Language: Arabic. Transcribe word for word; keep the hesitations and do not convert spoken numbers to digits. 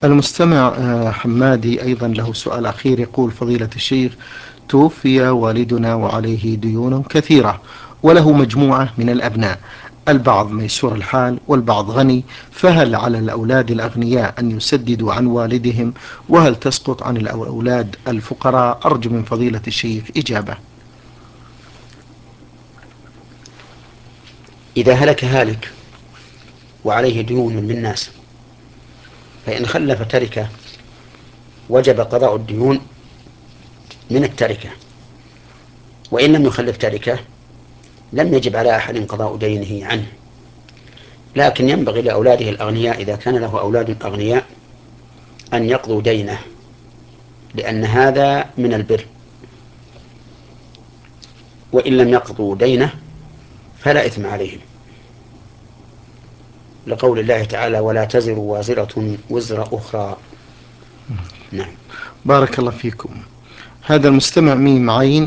المستمع آه، حمادي أيضا له سؤال أخير، يقول: فضيلة الشيخ، توفي والدنا وعليه ديون كثيرة وله مجموعة من الأبناء، البعض ميسور الحال والبعض غني، فهل على الأولاد الأغنياء أن يسددوا عن والدهم، وهل تسقط عن الأولاد الفقراء؟ أرجو من فضيلة الشيخ إجابة. إذا هلك هالك وعليه ديون للناس، فإن خلف تركة وجب قضاء الديون من التركة، وإن لم يخلف تركة لم يجب على أحد قضاء دينه عنه. لكن ينبغي لأولاده الأغنياء إذا كان له أولاد أغنياء أن يقضوا دينه، لأن هذا من البر. وإن لم يقضوا دينه فلا إثم عليهم، لقول الله تعالى: ولا تزر وازرة وزر أخرى. نعم. بارك الله فيكم. هذا المستمع ميم عين